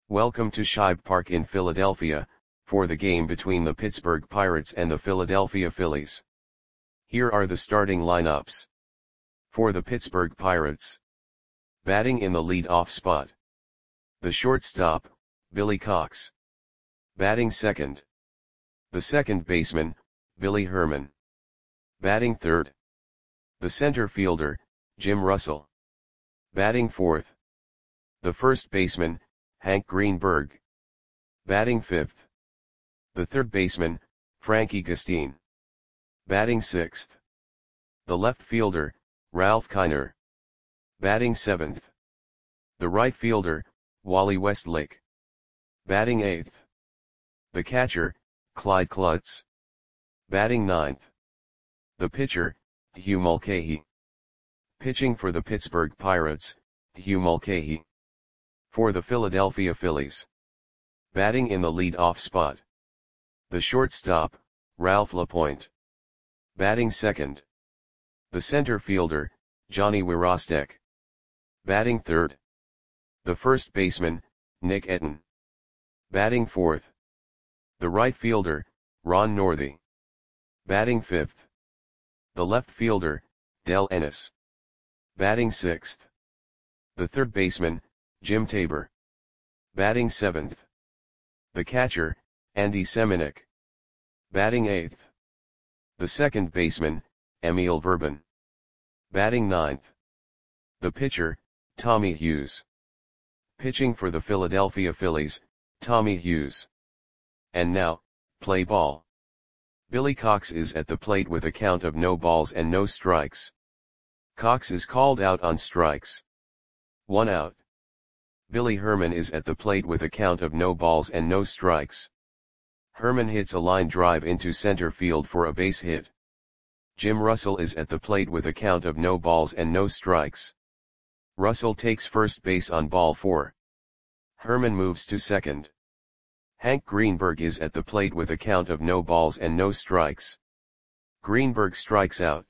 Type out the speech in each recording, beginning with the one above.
Welcome to Shibe Park in Philadelphia, for the game between the Pittsburgh Pirates and the Philadelphia Phillies. Here are the starting lineups. For the Pittsburgh Pirates. Batting in the lead-off spot. The shortstop, Billy Cox. Batting second. The second baseman, Billy Herman. Batting third. The center fielder, Jim Russell. Batting fourth. The first baseman, Hank Greenberg. Batting fifth. The third baseman, Frankie Gustin. Batting sixth. The left fielder, Ralph Kiner. Batting seventh. The right fielder, Wally Westlake. Batting eighth. The catcher, Clyde Klutz. Batting ninth. The pitcher, Hugh Mulcahy. Pitching for the Pittsburgh Pirates, Hugh Mulcahy. For the Philadelphia Phillies. Batting in the lead-off spot. The shortstop, Ralph LaPointe. Batting second. The center fielder, Johnny Wirostek. Batting third. The first baseman, Nick Etten. Batting fourth. The right fielder, Ron Northey. Batting fifth. The left fielder, Del Ennis. Batting sixth. The third baseman, Jim Tabor. Batting seventh. The catcher, Andy Semenuk. Batting eighth. The second baseman, Emil Verban. Batting ninth. The pitcher, Tommy Hughes. Pitching for the Philadelphia Phillies, Tommy Hughes. And now, play ball. Billy Cox is at the plate with a count of no balls and no strikes. Cox is called out on strikes. 1 out. Billy Herman is at the plate with a count of no balls and no strikes. Herman hits a line drive into center field for a base hit. Jim Russell is at the plate with a count of no balls and no strikes. Russell takes first base on ball 4. Herman moves to second. Hank Greenberg is at the plate with a count of no balls and no strikes. Greenberg strikes out.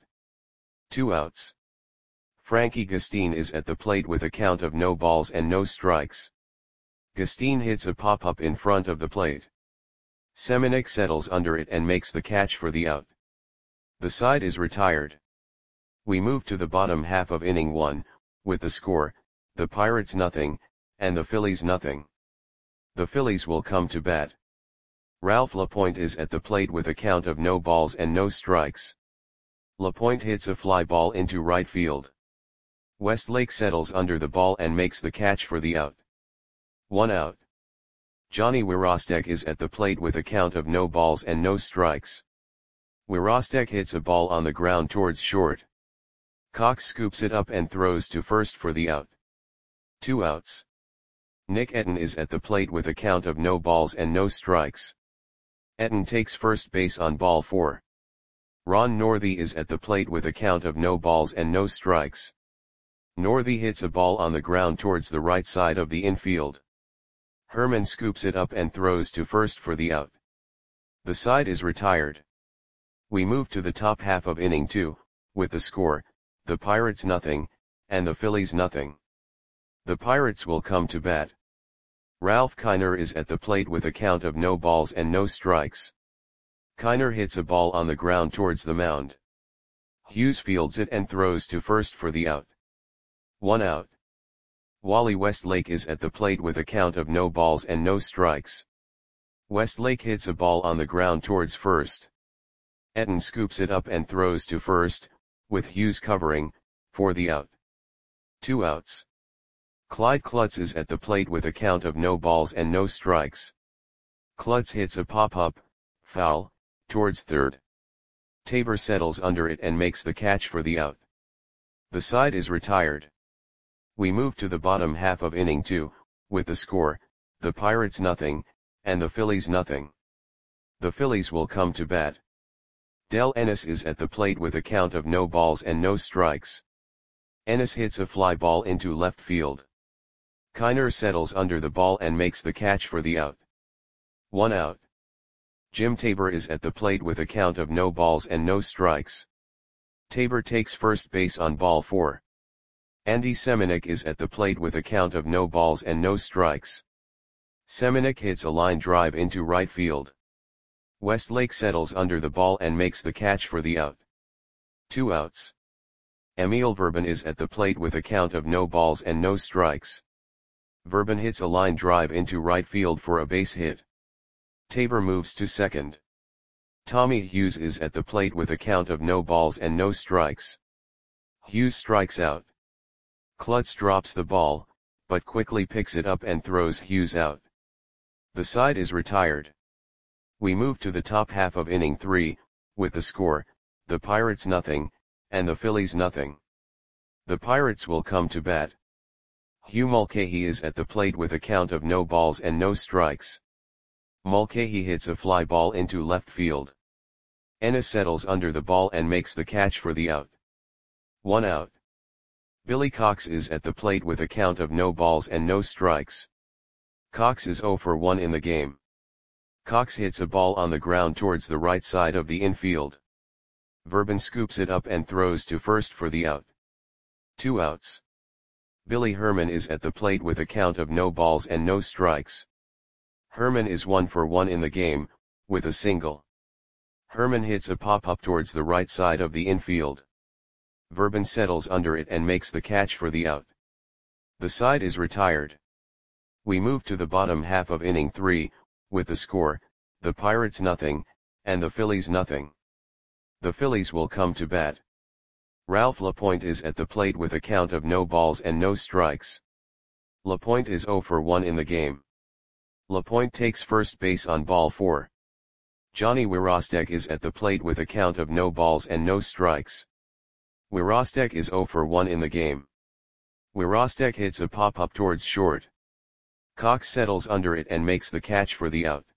2 outs. Frankie Gustin is at the plate with a count of no balls and no strikes. Gustin hits a pop-up in front of the plate. Semenuk settles under it and makes the catch for the out. The side is retired. We move to the bottom half of inning 1, with the score, the Pirates nothing, and the Phillies nothing. The Phillies will come to bat. Ralph LaPointe is at the plate with a count of no balls and no strikes. LaPointe hits a fly ball into right field. Westlake settles under the ball and makes the catch for the out. 1 out. Johnny Wirostek is at the plate with a count of no balls and no strikes. Wirostek hits a ball on the ground towards short. Cox scoops it up and throws to first for the out. 2 outs. Nick Etten is at the plate with a count of no balls and no strikes. Etten takes first base on ball 4. Ron Northey is at the plate with a count of no balls and no strikes. Northey hits a ball on the ground towards the right side of the infield. Herman scoops it up and throws to first for the out. The side is retired. We move to the top half of inning 2, with the score, the Pirates nothing, and the Phillies nothing. The Pirates will come to bat. Ralph Kiner is at the plate with a count of no balls and no strikes. Kiner hits a ball on the ground towards the mound. Hughes fields it and throws to first for the out. 1 out. Wally Westlake is at the plate with a count of no balls and no strikes. Westlake hits a ball on the ground towards first. Etten scoops it up and throws to first, with Hughes covering, for the out. 2 outs. Clyde Klutz is at the plate with a count of no balls and no strikes. Klutz hits a pop-up, foul, towards third. Tabor settles under it and makes the catch for the out. The side is retired. We move to the bottom half of inning 2, with the score, the Pirates nothing, and the Phillies nothing. The Phillies will come to bat. Del Ennis is at the plate with a count of no balls and no strikes. Ennis hits a fly ball into left field. Kiner settles under the ball and makes the catch for the out. 1 out. Jim Tabor is at the plate with a count of no balls and no strikes. Tabor takes first base on ball 4. Andy Semenuk is at the plate with a count of no balls and no strikes. Semenuk hits a line drive into right field. Westlake settles under the ball and makes the catch for the out. 2 outs. Emil Verban is at the plate with a count of no balls and no strikes. Verban hits a line drive into right field for a base hit. Tabor moves to second. Tommy Hughes is at the plate with a count of no balls and no strikes. Hughes strikes out. Klutz drops the ball, but quickly picks it up and throws Hughes out. The side is retired. We move to the top half of inning 3, with the score, the Pirates nothing, and the Phillies nothing. The Pirates will come to bat. Hugh Mulcahy is at the plate with a count of no balls and no strikes. Mulcahy hits a fly ball into left field. Ennis settles under the ball and makes the catch for the out. 1 out. Billy Cox is at the plate with a count of no balls and no strikes. Cox is 0 for 1 in the game. Cox hits a ball on the ground towards the right side of the infield. Verban scoops it up and throws to first for the out. 2 outs. Billy Herman is at the plate with a count of no balls and no strikes. Herman is 1 for 1 in the game, with a single. Herman hits a pop-up towards the right side of the infield. Verban settles under it and makes the catch for the out. The side is retired. We move to the bottom half of inning 3, with the score, the Pirates nothing, and the Phillies nothing. The Phillies will come to bat. Ralph LaPointe is at the plate with a count of no balls and no strikes. LaPointe is 0 for 1 in the game. LaPointe takes first base on ball 4. Johnny Wirostek is at the plate with a count of no balls and no strikes. Wirostek is 0 for 1 in the game. Wirostek hits a pop-up towards short. Cox settles under it and makes the catch for the out.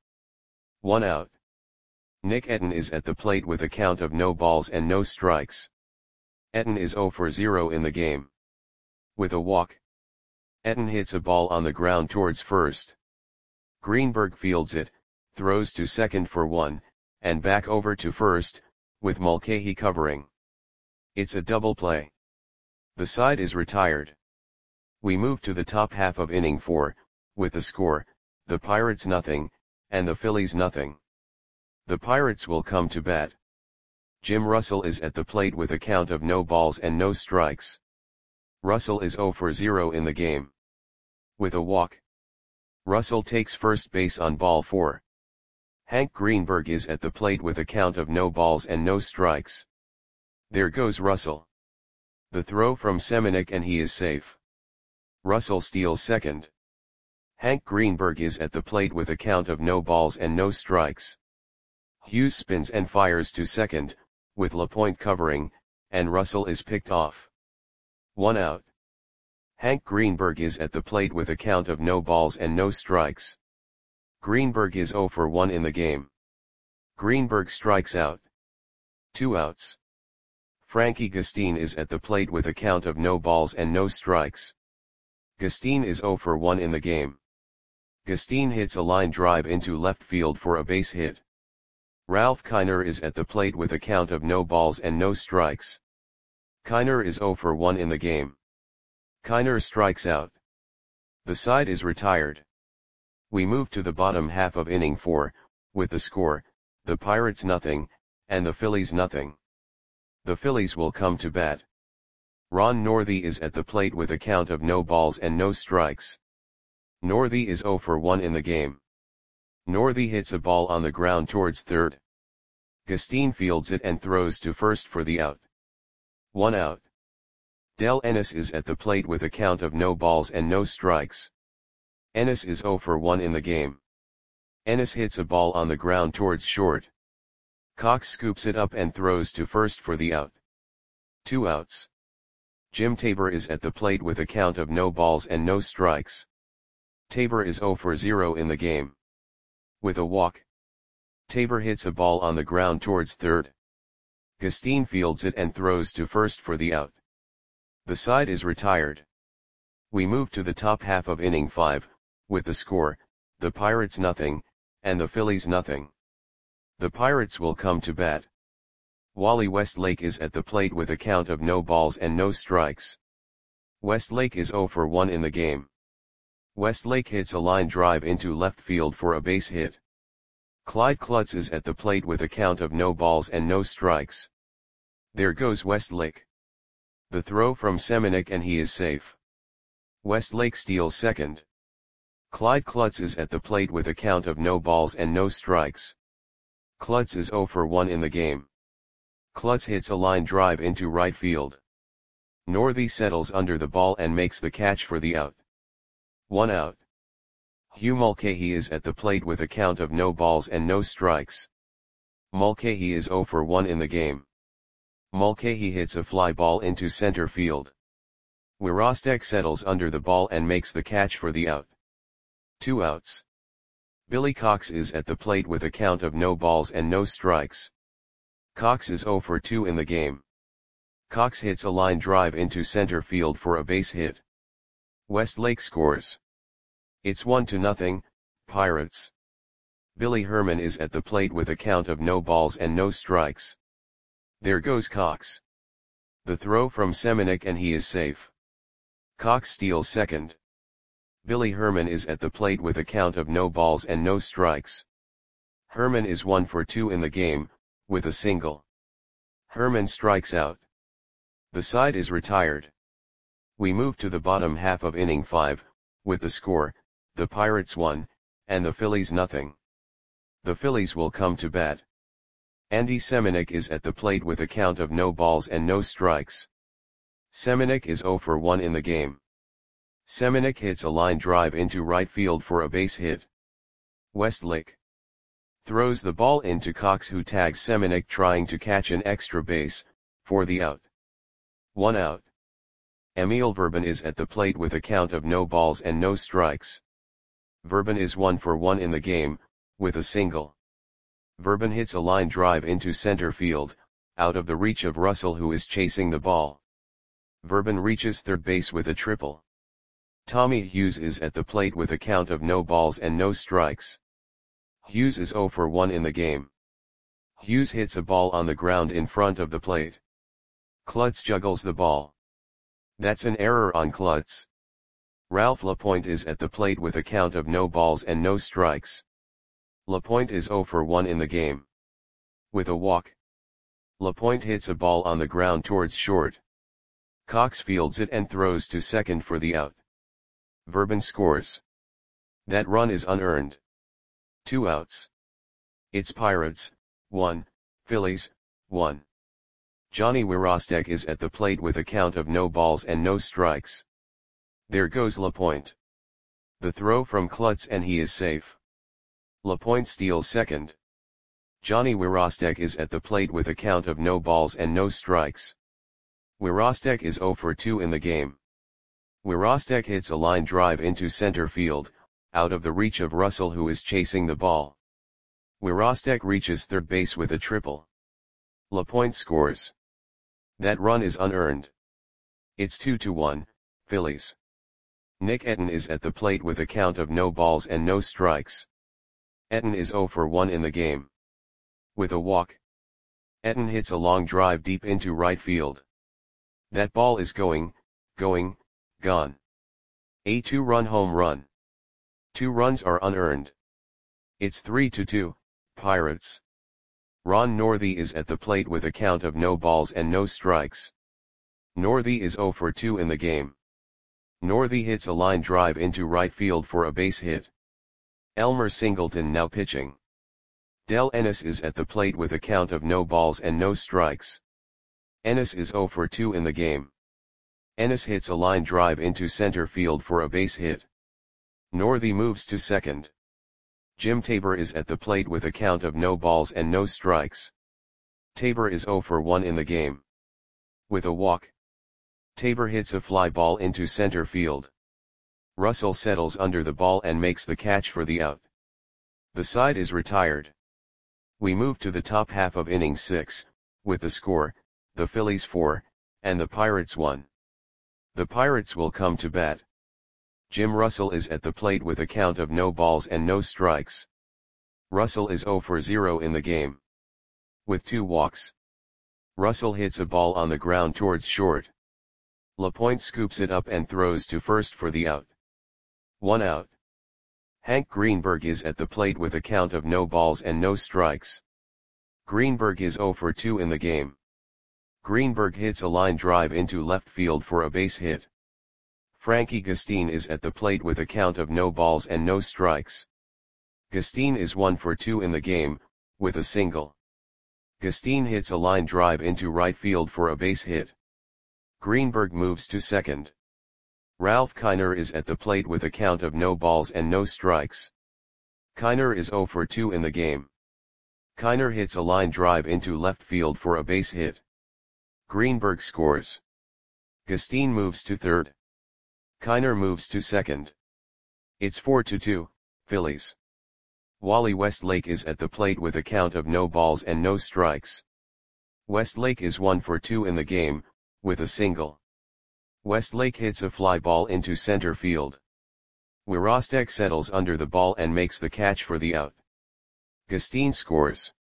1 out. Nick Etten is at the plate with a count of no balls and no strikes. Etten is 0 for 0 in the game. With a walk. Etten hits a ball on the ground towards first. Greenberg fields it, throws to second for 1, and back over to first, with Mulcahy covering. It's a double play. The side is retired. We move to the top half of inning 4, with the score, the Pirates nothing, and the Phillies nothing. The Pirates will come to bat. Jim Russell is at the plate with a count of no balls and no strikes. Russell is 0 for 0 in the game. With a walk. Russell takes first base on ball 4. Hank Greenberg is at the plate with a count of no balls and no strikes. There goes Russell. The throw from Semenuk and he is safe. Russell steals second. Hank Greenberg is at the plate with a count of no balls and no strikes. Hughes spins and fires to second, with LaPointe covering, and Russell is picked off. 1 out. Hank Greenberg is at the plate with a count of no balls and no strikes. Greenberg is 0 for 1 in the game. Greenberg strikes out. 2 outs. Frankie Gustine is at the plate with a count of no balls and no strikes. Gustine is 0 for 1 in the game. Gustine hits a line drive into left field for a base hit. Ralph Kiner is at the plate with a count of no balls and no strikes. Kiner is 0 for 1 in the game. Kiner strikes out. The side is retired. We move to the bottom half of inning 4, with the score, the Pirates nothing, and the Phillies nothing. The Phillies will come to bat. Ron Northey is at the plate with a count of no balls and no strikes. Northey is 0 for 1 in the game. Northey hits a ball on the ground towards third. Gustine fields it and throws to first for the out. 1 out. Del Ennis is at the plate with a count of no balls and no strikes. Ennis is 0 for 1 in the game. Ennis hits a ball on the ground towards short. Cox scoops it up and throws to first for the out. 2 outs. Jim Tabor is at the plate with a count of no balls and no strikes. Tabor is 0 for 0 in the game. With a walk. Tabor hits a ball on the ground towards third. Gustine fields it and throws to first for the out. The side is retired. We move to the top half of inning 5, with the score, the Pirates nothing, and the Phillies nothing. The Pirates will come to bat. Wally Westlake is at the plate with a count of no balls and no strikes. Westlake is 0 for 1 in the game. Westlake hits a line drive into left field for a base hit. Clyde Klutz is at the plate with a count of no balls and no strikes. There goes Westlake. The throw from Semenuk and he is safe. Westlake steals second. Clyde Klutz is at the plate with a count of no balls and no strikes. Klutz is 0 for 1 in the game. Klutz hits a line drive into right field. Northey settles under the ball and makes the catch for the out. 1 out. Hugh Mulcahy is at the plate with a count of no balls and no strikes. Mulcahy is 0 for 1 in the game. Mulcahy hits a fly ball into center field. Wirostek settles under the ball and makes the catch for the out. 2 outs. Billy Cox is at the plate with a count of no balls and no strikes. Cox is 0 for 2 in the game. Cox hits a line drive into center field for a base hit. Westlake scores. It's 1-0, Pirates. Billy Herman is at the plate with a count of no balls and no strikes. There goes Cox. The throw from Semenuk and he is safe. Cox steals second. Billy Herman is at the plate with a count of no balls and no strikes. Herman is 1 for 2 in the game, with a single. Herman strikes out. The side is retired. We move to the bottom half of inning 5, with the score, the Pirates 1, and the Phillies nothing. The Phillies will come to bat. Andy Semenuk is at the plate with a count of no balls and no strikes. Semenuk is 0 for 1 in the game. Semenuk hits a line drive into right field for a base hit. Westlake throws the ball into Cox, who tags Semenuk trying to catch an extra base, for the out. 1 out. Emil Verban is at the plate with a count of no balls and no strikes. Verban is 1 for 1 in the game, with a single. Verban hits a line drive into center field, out of the reach of Russell, who is chasing the ball. Verban reaches third base with a triple. Tommy Hughes is at the plate with a count of no balls and no strikes. Hughes is 0 for 1 in the game. Hughes hits a ball on the ground in front of the plate. Klutz juggles the ball. That's an error on Klutz. Ralph Lapointe is at the plate with a count of no balls and no strikes. Lapointe is 0 for 1 in the game. With a walk. Lapointe hits a ball on the ground towards short. Cox fields it and throws to second for the out. Verban scores. That run is unearned. 2 outs. It's Pirates, 1, Phillies, 1. Johnny Wirostek is at the plate with a count of no balls and no strikes. There goes Lapointe. The throw from Klutz and he is safe. Lapointe steals second. Johnny Wirostek is at the plate with a count of no balls and no strikes. Wirostek is 0 for 2 in the game. Wirostek hits a line drive into center field, out of the reach of Russell, who is chasing the ball. Wirostek reaches third base with a triple. Lapointe scores. That run is unearned. It's 2-1, Phillies. Nick Etten is at the plate with a count of no balls and no strikes. Etten is 0 for 1 in the game. With a walk. Etten hits a long drive deep into right field. That ball is going, gone. A 2-run home run. 2 runs are unearned. It's 3-2, Pirates. Ron Northey is at the plate with a count of no balls and no strikes. Northey is 0 for 2 in the game. Northey hits a line drive into right field for a base hit. Elmer Singleton now pitching. Del Ennis is at the plate with a count of no balls and no strikes. Ennis is 0 for 2 in the game. Ennis hits a line drive into center field for a base hit. Northey moves to second. Jim Tabor is at the plate with a count of no balls and no strikes. Tabor is 0 for 1 in the game. With a walk. Tabor hits a fly ball into center field. Russell settles under the ball and makes the catch for the out. The side is retired. We move to the top half of inning 6, with the score, the Phillies 4, and the Pirates 1. The Pirates will come to bat. Jim Russell is at the plate with a count of no balls and no strikes. Russell is 0 for 0 in the game. With 2 walks. Russell hits a ball on the ground towards short. Lapointe scoops it up and throws to first for the out. 1 out. Hank Greenberg is at the plate with a count of no balls and no strikes. Greenberg is 0 for 2 in the game. Greenberg hits a line drive into left field for a base hit. Frankie Gustin is at the plate with a count of no balls and no strikes. Gustin is 1 for 2 in the game, with a single. Gustin hits a line drive into right field for a base hit. Greenberg moves to second. Ralph Kiner is at the plate with a count of no balls and no strikes. Kiner is 0 for 2 in the game. Kiner hits a line drive into left field for a base hit. Greenberg scores. Gustin moves to third. Kiner moves to second. It's 4-2, Phillies. Wally Westlake is at the plate with a count of no balls and no strikes. Westlake is 1 for 2 in the game, with a single. Westlake hits a fly ball into center field. Wirostek settles under the ball and makes the catch for the out. Gustin scores.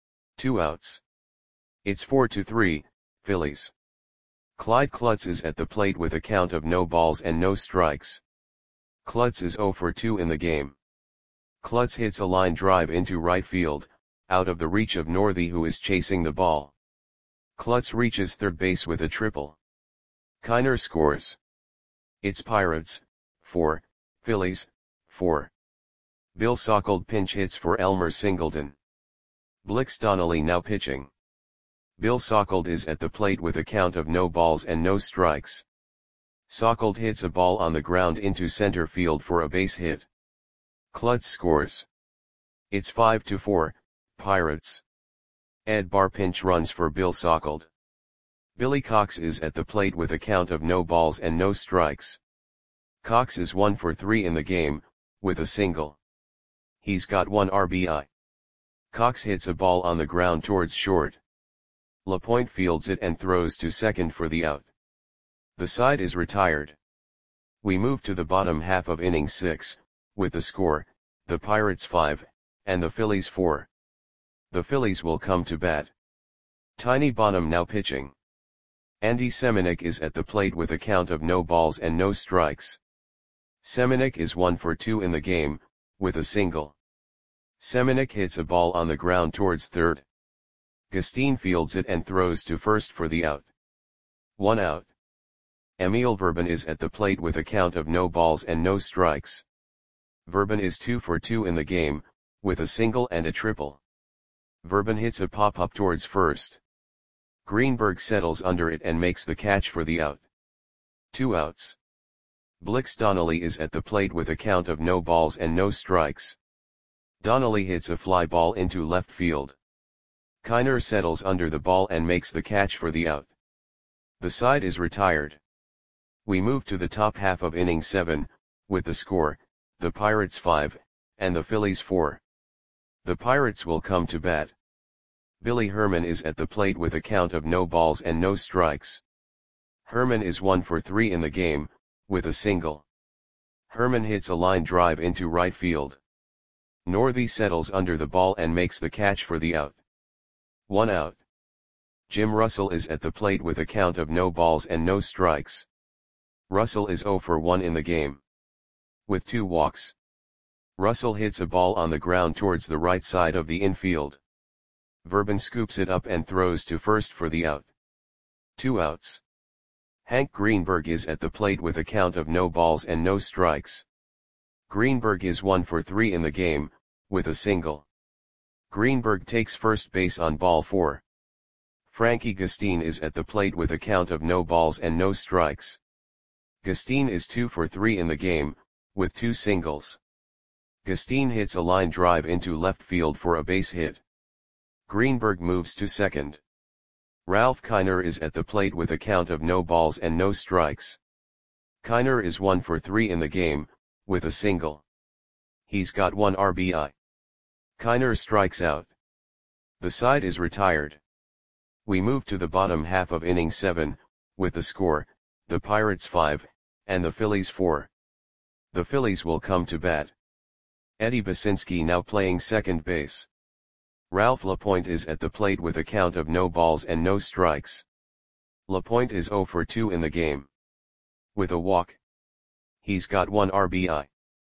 2 outs. It's 4-3, Phillies. Clyde Klutz is at the plate with a count of no balls and no strikes. Klutz is 0 for 2 in the game. Klutz hits a line drive into right field, out of the reach of Northey, who is chasing the ball. Klutz reaches third base with a triple. Kiner scores. It's Pirates, 4, Phillies, 4. Bill Sauckled pinch hits for Elmer Singleton. Blix Donnelly now pitching. Bill Sauckled is at the plate with a count of no balls and no strikes. Sauckled hits a ball on the ground into center field for a base hit. Klutz scores. It's 5-4, Pirates. Ed Barr pinch runs for Bill Sauckled. Billy Cox is at the plate with a count of no balls and no strikes. Cox is 1 for 3 in the game, with a single. He's got 1 RBI. Cox hits a ball on the ground towards short. LaPointe fields it and throws to second for the out. The side is retired. We move to the bottom half of inning 6, with the score, the Pirates 5, and the Phillies 4. The Phillies will come to bat. Tiny Bonham now pitching. Andy Semenuk is at the plate with a count of no balls and no strikes. Semenuk is 1 for 2 in the game, with a single. Semenuk hits a ball on the ground towards third. Gustin fields it and throws to first for the out. 1 out. Emil Verban is at the plate with a count of no balls and no strikes. Verban is 2 for 2 in the game, with a single and a triple. Verban hits a pop-up towards first. Greenberg settles under it and makes the catch for the out. 2 outs. Blix Donnelly is at the plate with a count of no balls and no strikes. Donnelly hits a fly ball into left field. Kiner settles under the ball and makes the catch for the out. The side is retired. We move to the top half of inning 7, with the score, the Pirates 5, and the Phillies 4. The Pirates will come to bat. Billy Herman is at the plate with a count of no balls and no strikes. Herman is 1 for 3 in the game, with a single. Herman hits a line drive into right field. Northey settles under the ball and makes the catch for the out. 1 out. Jim Russell is at the plate with a count of no balls and no strikes. Russell is 0 for 1 in the game. With 2 walks. Russell hits a ball on the ground towards the right side of the infield. Verban scoops it up and throws to first for the out. 2 outs. Hank Greenberg is at the plate with a count of no balls and no strikes. Greenberg is 1 for 3 in the game, with a single. Greenberg takes first base on ball 4. Frankie Gustin is at the plate with a count of no balls and no strikes. Gustin is 2 for 3 in the game, with 2 singles. Gustin hits a line drive into left field for a base hit. Greenberg moves to second. Ralph Kiner is at the plate with a count of no balls and no strikes. Kiner is 1 for 3 in the game, with a single. He's got 1 RBI. Kiner strikes out. The side is retired. We move to the bottom half of inning 7, with the score, the Pirates 5, and the Phillies 4. The Phillies will come to bat. Eddie Basinski now playing second base. Ralph LaPointe is at the plate with a count of no balls and no strikes. LaPointe is 0 for 2 in the game. With a walk. He's got 1 RBI.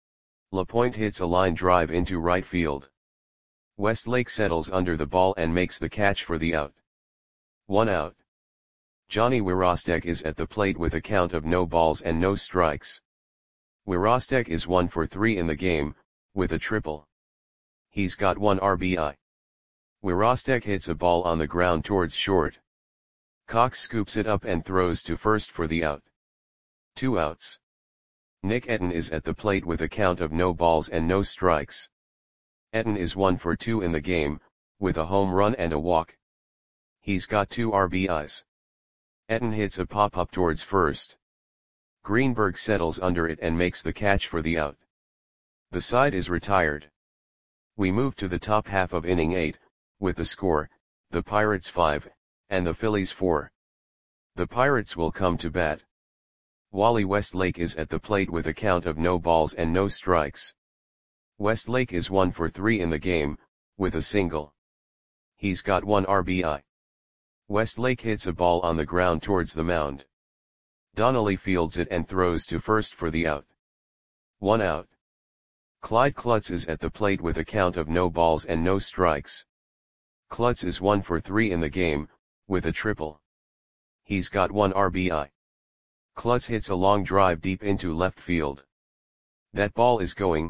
LaPointe hits a line drive into right field. Westlake settles under the ball and makes the catch for the out. 1 out. Johnny Wirostek is at the plate with a count of no balls and no strikes. Wirostek is 1 for 3 in the game, with a triple. He's got 1 RBI. Wirostek hits a ball on the ground towards short. Cox scoops it up and throws to first for the out. 2 outs. Nick Etten is at the plate with a count of no balls and no strikes. Etten is 1 for 2 in the game, with a home run and a walk. He's got 2 RBIs. Etten hits a pop-up towards first. Greenberg settles under it and makes the catch for the out. The side is retired. We move to the top half of inning 8, with the score, the Pirates 5, and the Phillies 4. The Pirates will come to bat. Wally Westlake is at the plate with a count of no balls and no strikes. Westlake is 1 for 3 in the game, with a single. He's got 1 RBI. Westlake hits a ball on the ground towards the mound. Donnelly fields it and throws to first for the out. 1 out. Clyde Klutz is at the plate with a count of no balls and no strikes. Klutz is 1 for 3 in the game, with a triple. He's got 1 RBI. Klutz hits a long drive deep into left field. That ball is going,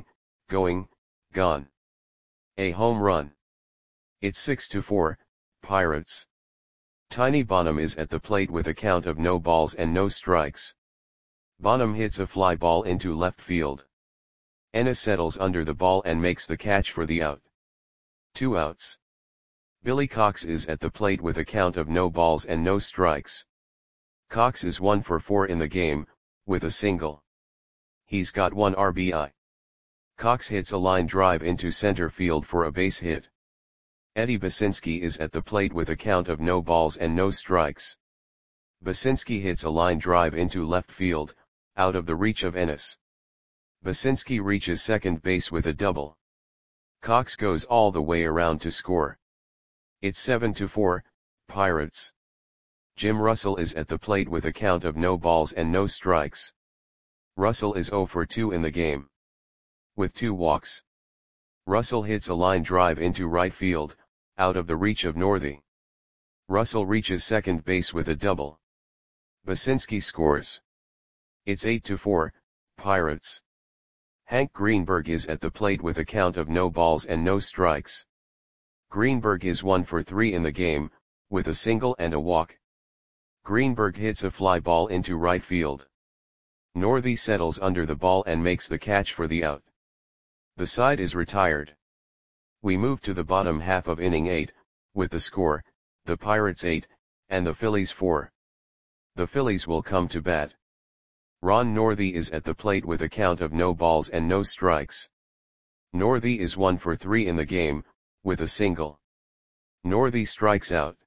gone. A home run. It's 6-4, Pirates. Tiny Bonham is at the plate with a count of no balls and no strikes. Bonham hits a fly ball into left field. Ennis settles under the ball and makes the catch for the out. 2 outs. Billy Cox is at the plate with a count of no balls and no strikes. Cox is 1 for 4 in the game, with a single. He's got 1 RBI. Cox hits a line drive into center field for a base hit. Eddie Basinski is at the plate with a count of no balls and no strikes. Basinski hits a line drive into left field, out of the reach of Ennis. Basinski reaches second base with a double. Cox goes all the way around to score. It's 7-4, Pirates. Jim Russell is at the plate with a count of no balls and no strikes. Russell is 0 for 2 in the game. With 2 walks. Russell hits a line drive into right field, out of the reach of Northey. Russell reaches second base with a double. Basinski scores. It's 8-4, Pirates. Hank Greenberg is at the plate with a count of no balls and no strikes. Greenberg is 1 for 3 in the game, with a single and a walk. Greenberg hits a fly ball into right field. Northey settles under the ball and makes the catch for the out. The side is retired. We move to the bottom half of inning 8, with the score, the Pirates 8, and the Phillies 4. The Phillies will come to bat. Ron Northey is at the plate with a count of no balls and no strikes. Northey is 1 for 3 in the game, with a single. Northey strikes out.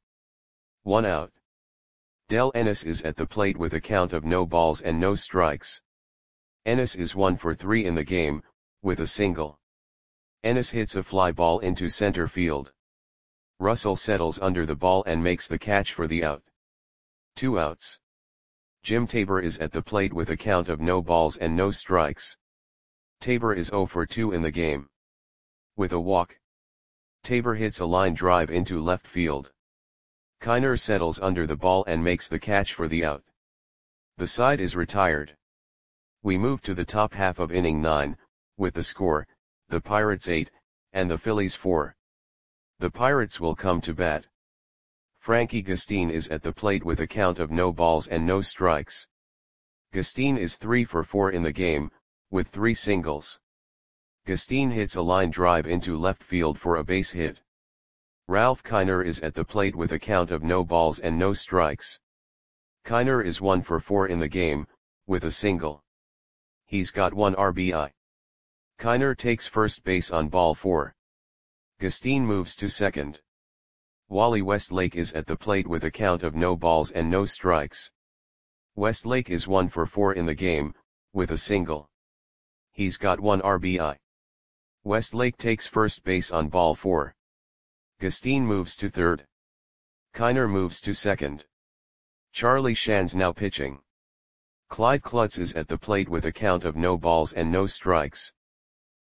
1 out. Del Ennis is at the plate with a count of no balls and no strikes. Ennis is 1 for 3 in the game, with a single. Ennis hits a fly ball into center field. Russell settles under the ball and makes the catch for the out. 2 outs. Jim Tabor is at the plate with a count of no balls and no strikes. Tabor is 0 for 2 in the game. With a walk. Tabor hits a line drive into left field. Kiner settles under the ball and makes the catch for the out. The side is retired. We move to the top half of inning 9, with the score, the Pirates 8, and the Phillies 4. The Pirates will come to bat. Frankie Gustine is at the plate with a count of no balls and no strikes. Gustine is 3 for 4 in the game, with 3 singles. Gustine hits a line drive into left field for a base hit. Ralph Kiner is at the plate with a count of no balls and no strikes. Kiner is 1 for 4 in the game, with a single. He's got 1 RBI. Kiner takes first base on ball 4. Gustine moves to second. Wally Westlake is at the plate with a count of no balls and no strikes. Westlake is 1 for 4 in the game, with a single. He's got 1 RBI. Westlake takes first base on ball 4. Gustine moves to third. Kiner moves to second. Charlie Shands now pitching. Clyde Klutz is at the plate with a count of no balls and no strikes.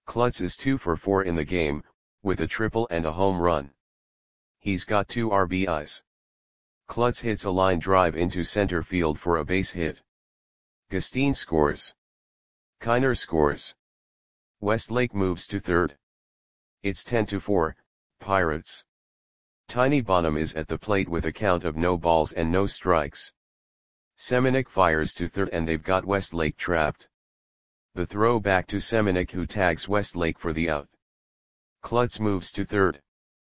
Klutz is 2 for 4 in the game, with a triple and a home run. He's got 2 RBIs. Klutz hits a line drive into center field for a base hit. Gustin scores. Kiner scores. Westlake moves to third. It's 10-4, Pirates. Tiny Bonham is at the plate with a count of no balls and no strikes. Semenuk fires to third and they've got Westlake trapped. The throw back to Semenuk, who tags Westlake for the out. Klutz moves to third.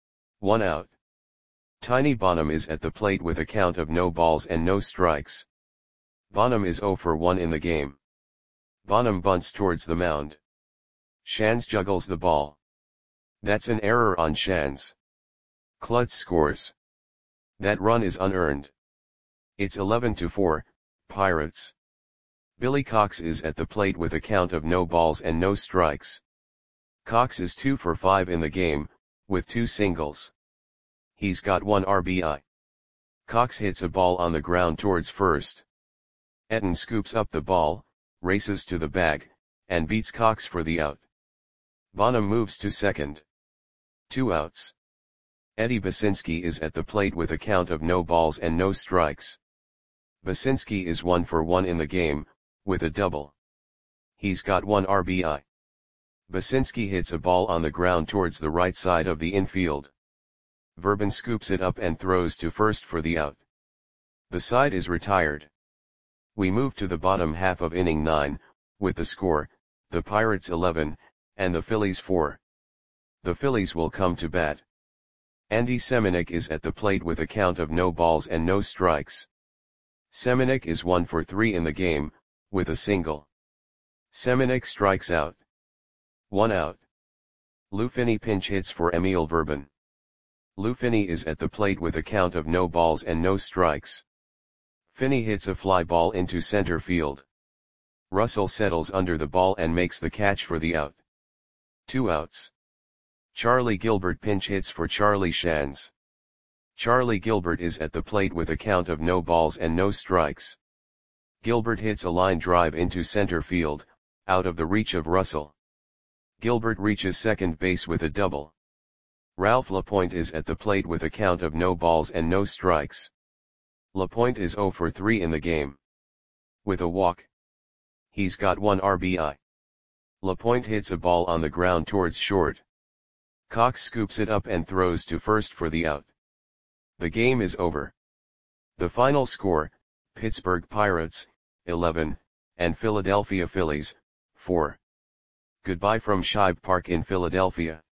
1 out. Tiny Bonham is at the plate with a count of no balls and no strikes. Bonham is 0 for 1 in the game. Bonham bunts towards the mound. Shands juggles the ball. That's an error on Shands. Klutz scores. That run is unearned. It's 11-4, Pirates. Billy Cox is at the plate with a count of no balls and no strikes. Cox is 2 for 5 in the game, with 2 singles. He's got 1 RBI. Cox hits a ball on the ground towards first. Etten scoops up the ball, races to the bag, and beats Cox for the out. Bonham moves to second. 2 outs. Eddie Basinski is at the plate with a count of no balls and no strikes. Basinski is 1 for 1 in the game, with a double. He's got 1 RBI. Basinski hits a ball on the ground towards the right side of the infield. Verban scoops it up and throws to first for the out. The side is retired. We move to the bottom half of inning 9, with the score, the Pirates 11, and the Phillies 4. The Phillies will come to bat. Andy Semenuk is at the plate with a count of no balls and no strikes. Semenuk is 1 for 3 in the game, with a single. Semenuk strikes out. 1 out. Lou Finney pinch hits for Emil Verban. Lou Finney is at the plate with a count of no balls and no strikes. Finney hits a fly ball into center field. Russell settles under the ball and makes the catch for the out. 2 outs. Charlie Gilbert pinch hits for Charlie Shands. Charlie Gilbert is at the plate with a count of no balls and no strikes. Gilbert hits a line drive into center field, out of the reach of Russell. Gilbert reaches second base with a double. Ralph LaPointe is at the plate with a count of no balls and no strikes. LaPointe is 0 for 3 in the game. With a walk. He's got 1 RBI. LaPointe hits a ball on the ground towards short. Cox scoops it up and throws to first for the out. The game is over. The final score, Pittsburgh Pirates, 11, and Philadelphia Phillies, 4. Goodbye from Shibe Park in Philadelphia.